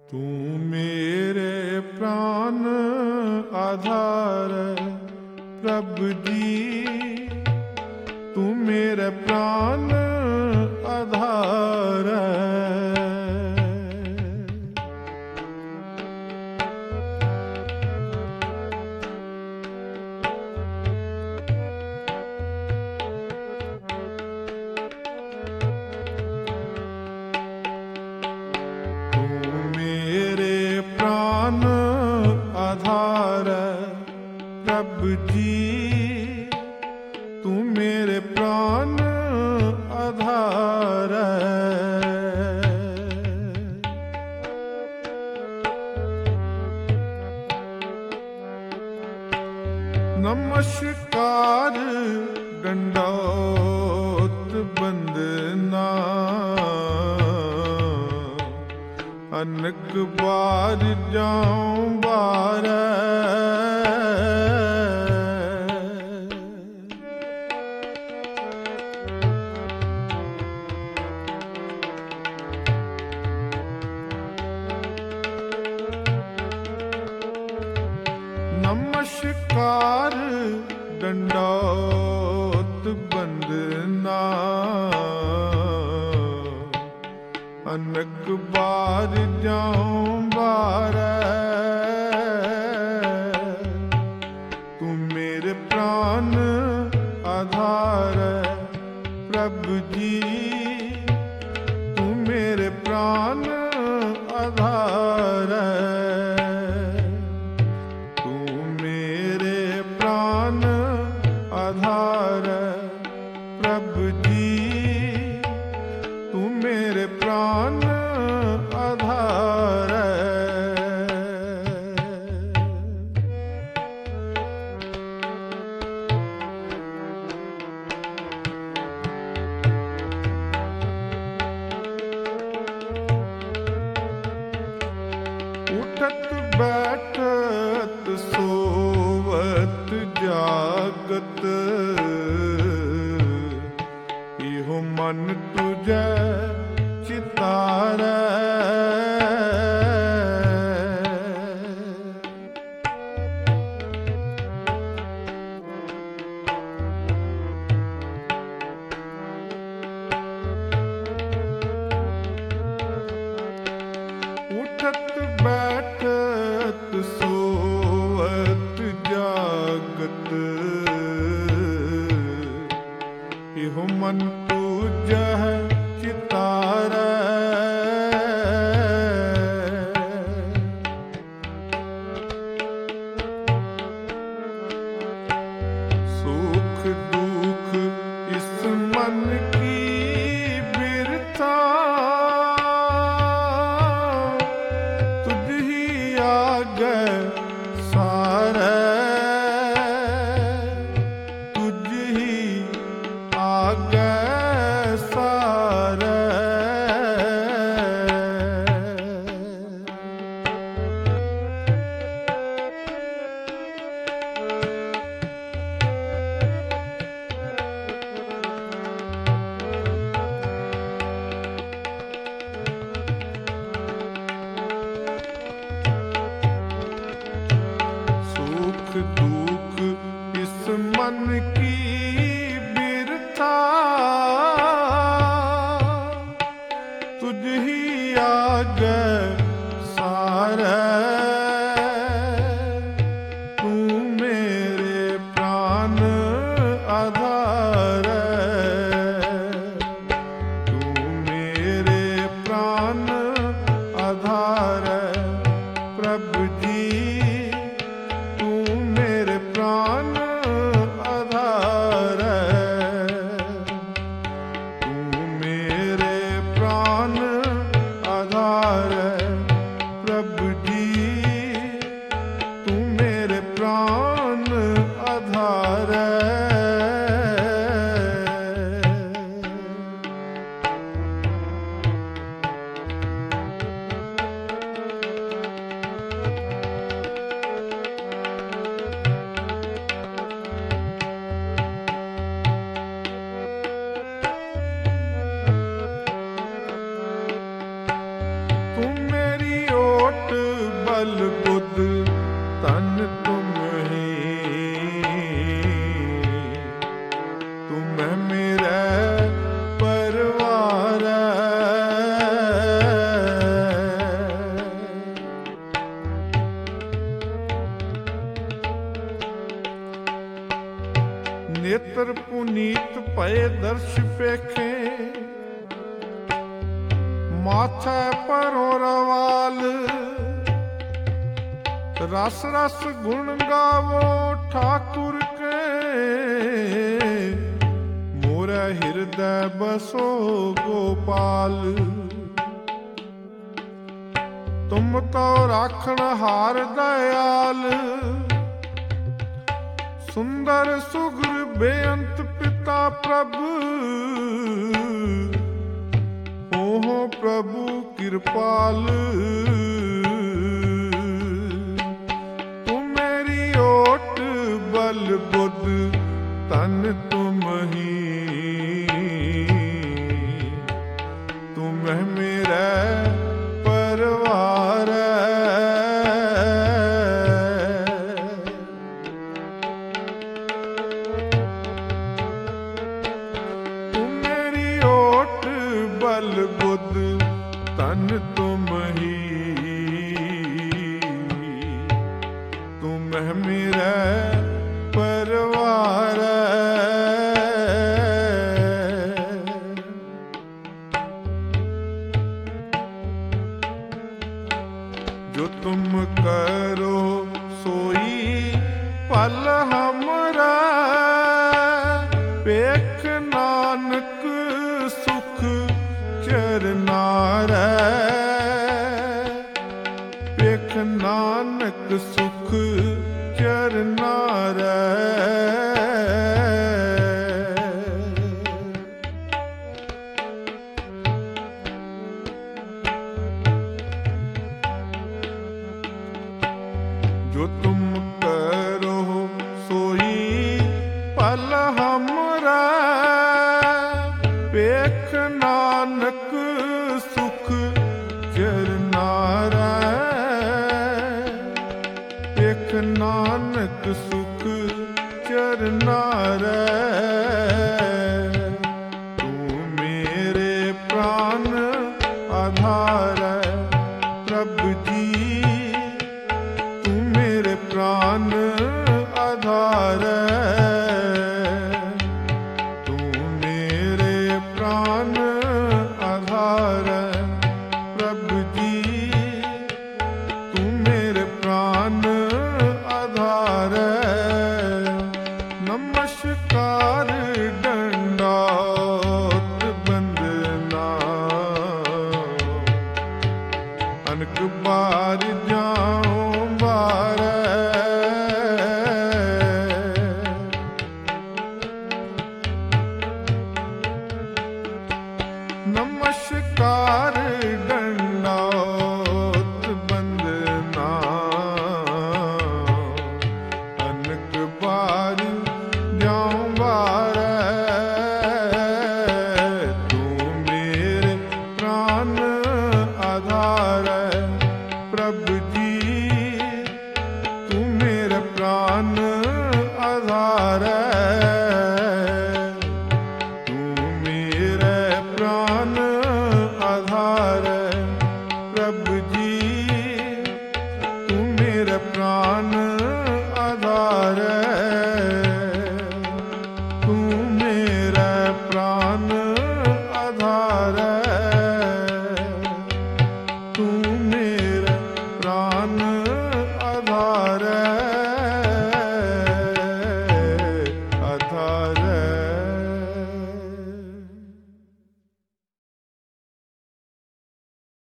ਤੂੰ ਮੇਰੇ ਪ੍ਰਾਨ ਆਧਾਰ ਪ੍ਰਭ ਜੀ, ਤੂੰ ਮੇਰੇ ਪ੍ਰਾਨ ਆਧਾਰ। आधार प्रभ जी, तू मेरे प्राण आधार। नमस्कार दंडौत बंदना, अनक बार जाऊं बार। नमस्कार दंडौत बंदना, अनक बार जाऊं बार। तू मेरे प्राण आधार प्रभु जी, तू मेरे प्राण आधार। तू मेरे प्राण आधार प्रभु जी, तू मेरे प्राण आधार। उठत बैठत सोवत जागत, इहो मन तुझे चितारै। उठत बैठत सोवत जागत, इहो मन तुझे चितारै। सुख दुख इस मन की बिरथा, तुझ ही आगे सारे, तुझ ही आगे सारे। बल बुध तन तुम ही, तुम मेरा परवार। नेत्र पुनीत भय दर्श पेखे, माथे परों रवाल। रस रस गुण गावो ठाकुर के, मोरा हृदय बसो गोपाल। तुम तो राखण हार दयाल, सुंदर सुग्र बेअंत पिता प्रभु। हो प्रभु कृपाल, तुम मेरी ओट बल बुध तन तुम ही, तुम मेरा परवार। बल बुध तन तुम ही, तुम मेरा परवार। जो तुम करो सोई पल हमरा, पेख नानक सुख चरनार। पेख नानक सुख चरनार। जो तुम करो सोई पल हमरा, पेख नानक सुख चरनार। पेख नानक सुख चरनार। तू मेरे प्राण आधार प्रभु जी, तू मेरे प्राण आधार। तू मेरे प्राण आधार प्रभु जी, तू मेरे प्राण आधार। नमस्कार दंडौत बंदना, अनक बार जाऊं बार। नमस्कार दंडौत बंदना, अनक बार जाऊं बार। तू मेरे प्राण आधार प्रभु जी, तू मेरे प्राण आधार। तू मेरे प्राण आधार प्रभु जी, तू मेरे प्राण